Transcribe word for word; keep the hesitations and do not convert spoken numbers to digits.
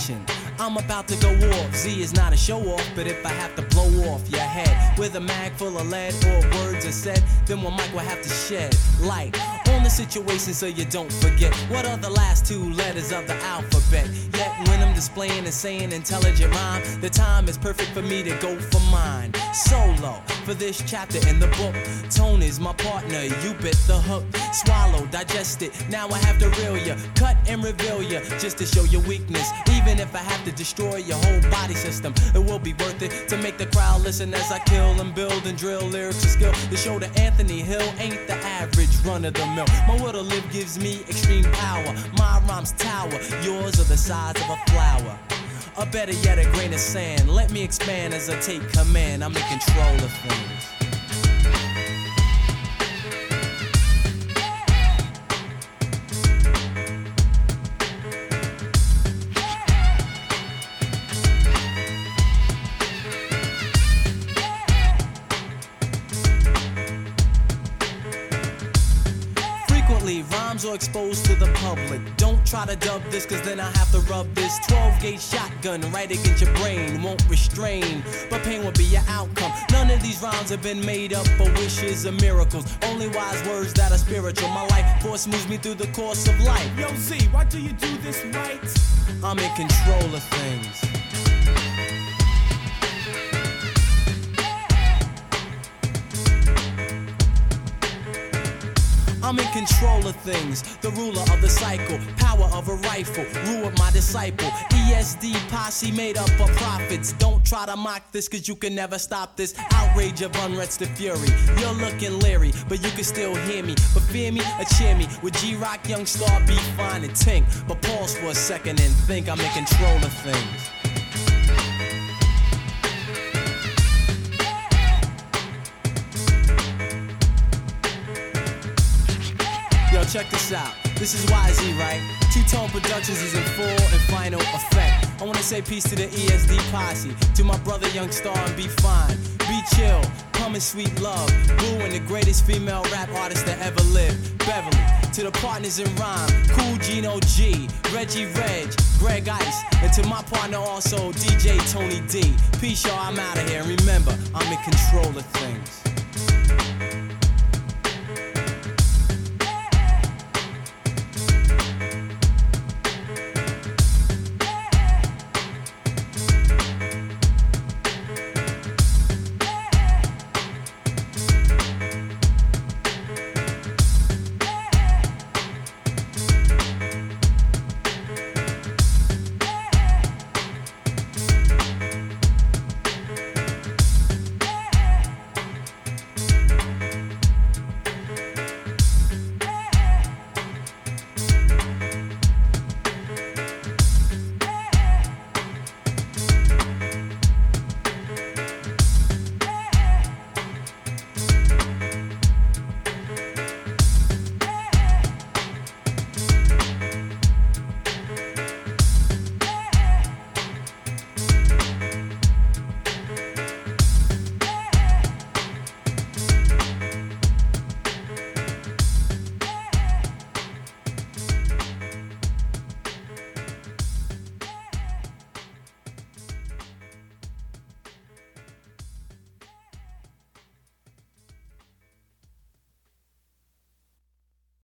attention. I'm about to go off. Z is not a show off, but if I have to blow off your head with a mag full of lead or words are said, then one mic will have to shed light on the situation so you don't forget what are the last two letters of the alphabet. Yet when I'm displaying and saying intelligent rhyme, the time is perfect for me to go for mine. Solo for this chapter in the book. Tone is my partner, you bit the hook. Swallow, digest it, now I have to reel ya. Cut and reveal ya, just to show your weakness. Even if I have to destroy your whole body system, it will be worth it to make the crowd listen as I kill and build and drill lyrics and skill. To show that Anthony Hill ain't the average run of the mill. My will to live gives me extreme power. My rhymes tower, yours are the size of a flower. Or better yet, a grain of sand. Let me expand as I take command. I'm in control of things. Rhymes are exposed to the public. Don't try to dub this, cause then I have to rub this twelve gauge shotgun right against your brain. Won't restrain, but pain will be your outcome. None of these rhymes have been made up for wishes or miracles. Only wise words that are spiritual. My life force moves me through the course of life. Yo, Z, why do you do this right? I'm in control of things. I'm in control of things, the ruler of the cycle, power of a rifle, rule of my disciple. E S D posse made up of prophets. Don't try to mock this, cause you can never stop this outrage of unrest to fury. You're looking leery, but you can still hear me. But fear me or cheer me with G-Rock, Young Star, be fine and Tink. But pause for a second and think I'm in control of things. Yo, check this out. This is Y Z, right? Two-Tone Productions is in full and final effect. I wanna say peace to the E S D posse, to my brother Young Star and Be Fine. Be chill, come in sweet love. Boo and the greatest female rap artist that ever lived, Beverly. To the partners in rhyme, Cool Gino G, Reggie Reg, Greg Ice. And to my partner also, D J Tony D. Peace, y'all, I'm out of here. And remember, I'm in control of things.